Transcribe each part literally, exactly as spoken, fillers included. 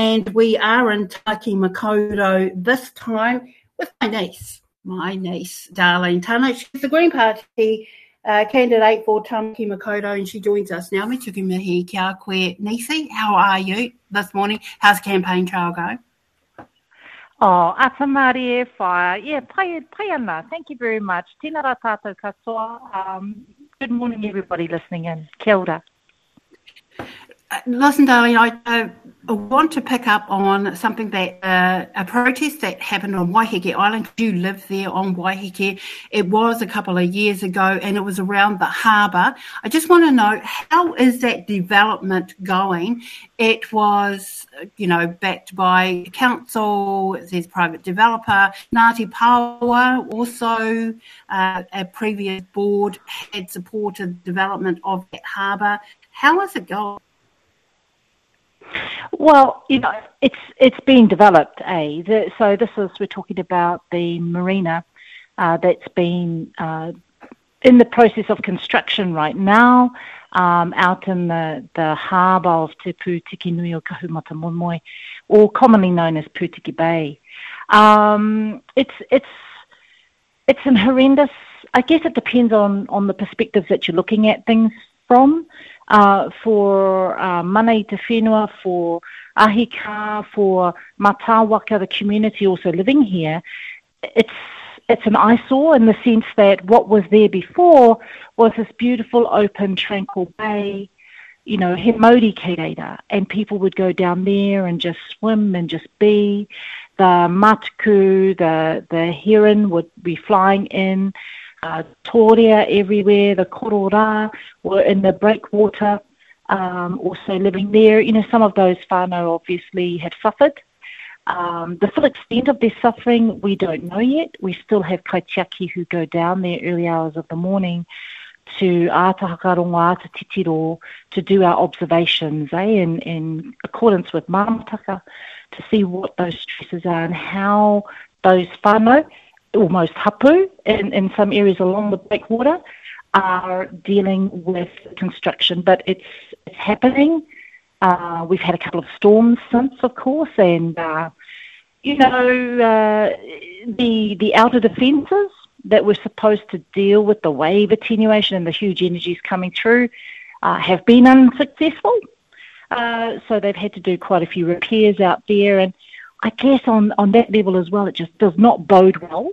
and we are in Taki Makaurau this time with my niece, my niece, Darlene Tana. She's the Green Party uh, candidate for Taki Makaurau, and she joins us now. Me tuku mihi kia koe, Nisi. How are you this morning? How's the campaign trail going? Oh, ata Marie whaia. Yeah, pai, pai ana. Thank you very much. Tēnā rā tātou katoa. Um, good morning, everybody listening in. Kia ora. Uh, listen, darling, I uh, want to pick up on something that uh, a protest that happened on Waiheke Island. You live there on Waiheke. It was a couple of years ago, and it was around the harbour. I just want to know, how is that development going? It was, you know, backed by council. There's private developer. Ngāti Paoa also, uh, a previous board, had supported development of that harbour. How is it going? Well, you know, it's it's being developed, eh? The, so this is, we're talking about the marina uh, that's been uh, in the process of construction right now, um, out in the, the harbour of Te Pū Tiki Nui o Kahumata Momoe, or commonly known as Pūtiki Bay. Um, it's it's it's an horrendous. I guess it depends on on the perspective that you're looking at things from. Uh, for uh, mana i te whenua, for ahika, for matawaka, the community also living here, it's it's an eyesore in the sense that what was there before was this beautiful, open, tranquil bay, you know, he mauri kei reira, and people would go down there and just swim and just be. The matuku, the, the heron would be flying in. Uh, torea everywhere, the korora were in the breakwater, um, also living there. You know, some of those whānau obviously had suffered. Um, the full extent of their suffering, we don't know yet. We still have kaitiaki who go down there early hours of the morning to ātahakaronga, āta titiro, to do our observations, eh, in, in accordance with māmataka, to see what those stresses are and how those whānau, almost hapu in, in some areas along the breakwater, are dealing with construction. But it's it's happening. Uh, we've had a couple of storms since, of course, and uh, you know uh, the the outer defences that were supposed to deal with the wave attenuation and the huge energies coming through uh, have been unsuccessful. Uh, so they've had to do quite a few repairs out there, and I guess on, on that level as well, it just does not bode well.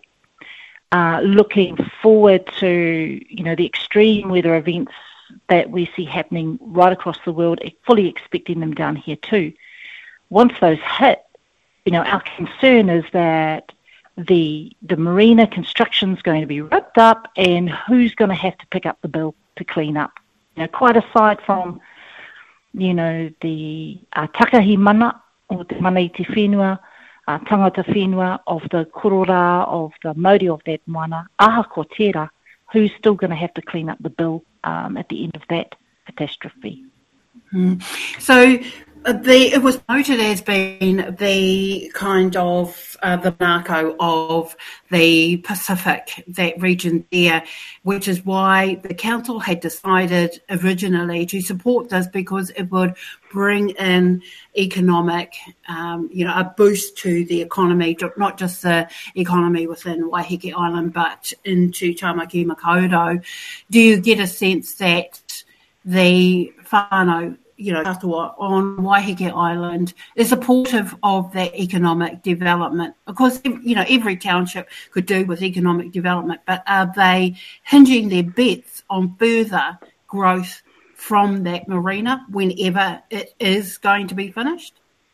Uh, looking forward to, you know, the extreme weather events that we see happening right across the world, fully expecting them down here too. Once those hit, you know, our concern is that the the marina construction is going to be ripped up, and who's going to have to pick up the bill to clean up? You know, quite aside from, you know, the uh, takahi mana, o te mana i te whenua, uh, tangata whenua, of the korora, of the mauri of that moana, aha ko tērā, who's still going to have to clean up the bill um, at the end of that catastrophe. Mm. So uh, the, it was noted as being the kind of uh, the Manako of the Pacific, that region there, which is why the council had decided originally to support this, because it would bring in economic, um, you know, a boost to the economy, not just the economy within Waiheke Island, but into Tāmaki Makaurau. Do you get a sense that the whānau, you know, katoa on Waiheke Island is supportive of that economic development? Of course, you know, every township could do with economic development, but are they hinging their bets on further growth from that marina whenever it is going to be finished?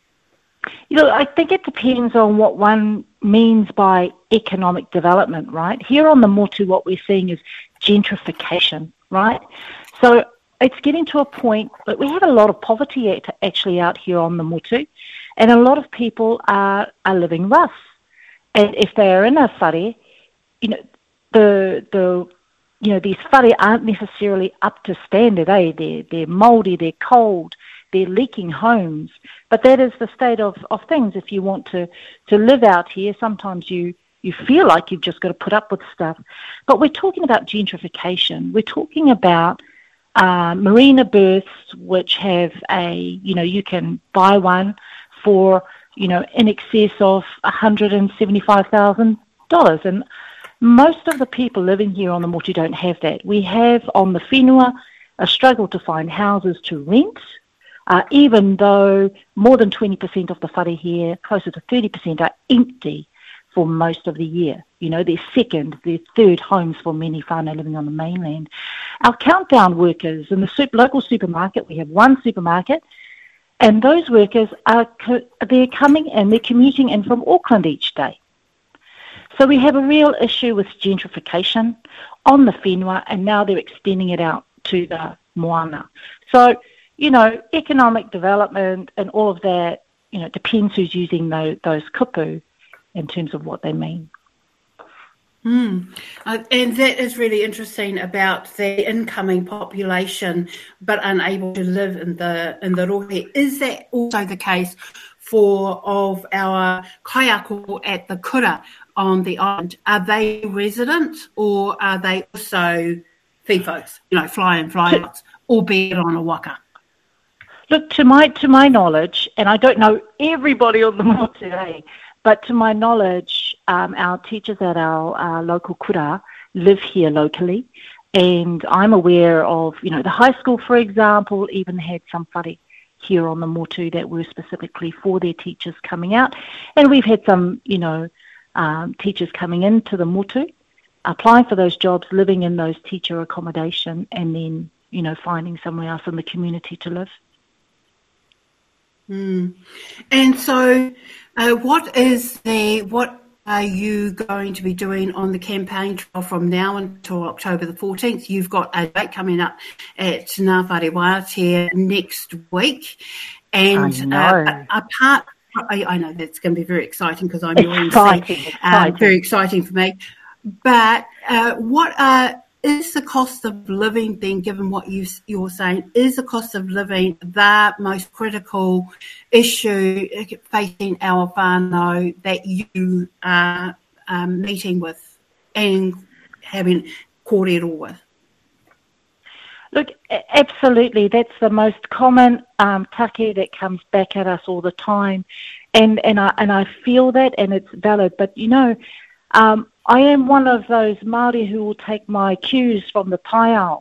You know, I think it depends on what one means by economic development, right? Here on the Motu, what we're seeing is gentrification, right? So it's getting to a point that we have a lot of poverty actually out here on the Motu, and a lot of people are, are living rough. And if they are in a whare, you know, the the you know, these whare aren't necessarily up to standard, eh? They're, they're mouldy, they're cold, they're leaking homes. But that is the state of, of things. If you want to, to live out here, sometimes you, you feel like you've just got to put up with stuff. But we're talking about gentrification. We're talking about uh, marina berths which have a, you know, you can buy one for, you know, in excess of one hundred seventy-five thousand dollars. And most of the people living here on the Motu don't have that. We have on the whenua a struggle to find houses to rent, uh, even though more than twenty percent of the whare here, closer to thirty percent, are empty for most of the year. You know, they're second, they're third homes for many whānau living on the mainland. Our countdown workers in the super, local supermarket, we have one supermarket, and those workers are co- they're coming in, they're commuting in from Auckland each day. So we have a real issue with gentrification on the whenua, and now they're extending it out to the moana. So, you know, economic development and all of that, you know, depends who's using those, those kupu in terms of what they mean. Mm. Uh, and that is really interesting about the incoming population but unable to live in the in the rohe. Is that also the case for of our kaiako at the kura on the island? Are they resident or are they also fifos, you know, fly in, fly out, albeit on a waka? Look, to my to my knowledge, and I don't know everybody on the motu today, but to my knowledge, um, our teachers at our, our local kura live here locally, and I'm aware of, you know, the high school, for example, even had some whare here on the motu that were specifically for their teachers coming out, and we've had some, you know, um, teachers coming into the motu, applying for those jobs, living in those teacher accommodation, and then, you know, finding somewhere else in the community to live. Mm. And so, uh, what is the what are you going to be doing on the campaign trail from now until October the fourteenth? You've got a date coming up at Ngā Whare Waiatea next week, and uh, apart, I, I know that's going to be very exciting because I'm your exciting, M C. Uh, very exciting for me. But uh, what are Is the cost of living, then, given what you, you're saying, is the cost of living the most critical issue facing our whānau that you are um, meeting with and having kōrero with? Look, absolutely. That's the most common um, take that comes back at us all the time. And, and, I, and I feel that, and it's valid. But, you know, um, I am one of those Māori who will take my cues from the taiao.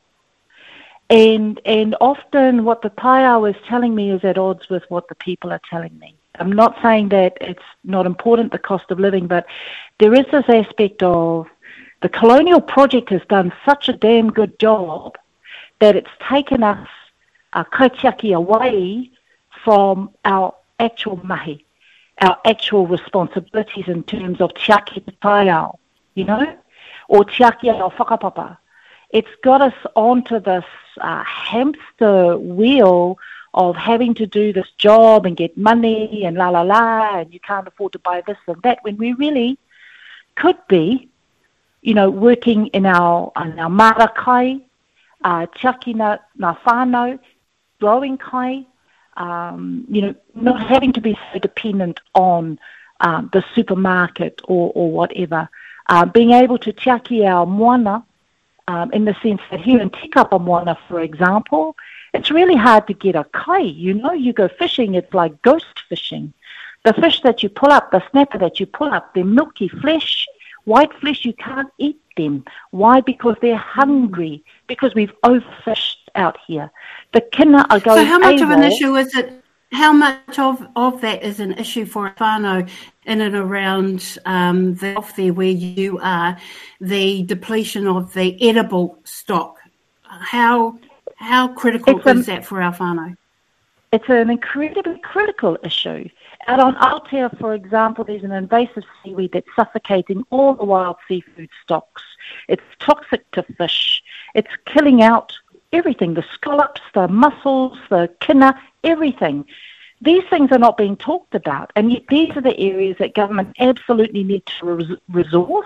And and often what the taiao is telling me is at odds with what the people are telling me. I'm not saying that it's not important, the cost of living, but there is this aspect of the colonial project has done such a damn good job that it's taken us uh, kaitiaki away from our actual mahi, our actual responsibilities in terms of tiaki te taiao. You know, or tiaki o whakapapa. It's got us onto this uh, hamster wheel of having to do this job and get money and la la la, and you can't afford to buy this and that, when we really could be, you know, working in our, in our marakai, uh, tiaki na, na whānau, growing kai, um, you know, not having to be so dependent on um, the supermarket or, or whatever. Uh, being able to tiaki our moana, um, in the sense that here in Tikapa moana, for example, it's really hard to get a kai. You know, you go fishing, it's like ghost fishing. The fish that you pull up, the snapper that you pull up, they're milky flesh, white flesh, you can't eat them. Why? Because they're hungry, because we've overfished out here. The kina are going So how much AWOL. of an issue is it? How much of, of that is an issue for a whānau in and around um, the off there where you are, the depletion of the edible stock? How how critical It's is a, that for our whānau? It's an incredibly critical issue. Out on Aotea, for example, there's an invasive seaweed that's suffocating all the wild seafood stocks. It's toxic to fish. It's killing out everything, the scallops, the mussels, the kina, everything. These things are not being talked about, and yet these are the areas that government absolutely need to res- resource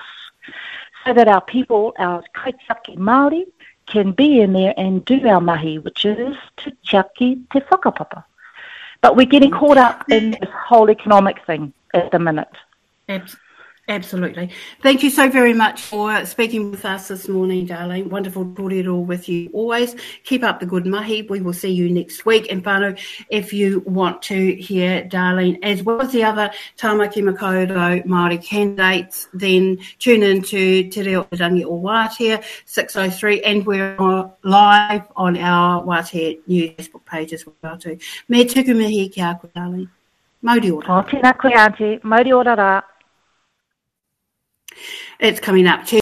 so that our people, our kaitiaki Māori, can be in there and do our mahi, which is to tiaki te whakapapa. But we're getting caught up in this whole economic thing at the minute. Absolutely. Thank you so very much for speaking with us this morning, darling. Wonderful to talk it all with you always. Keep up the good mahi. We will see you next week. And whānau, if you want to hear Darlene, as well as the other Tāmaki Makaurau Māori candidates, then tune in to Te Reo Rangi o Wātea, six oh three, and we're live on our Wātea News Facebook page as well too. Me tuku mihi ki a koe, darling. Mauri ora. O tēnā koe, Auntie. Mauri ora rā. It's coming up.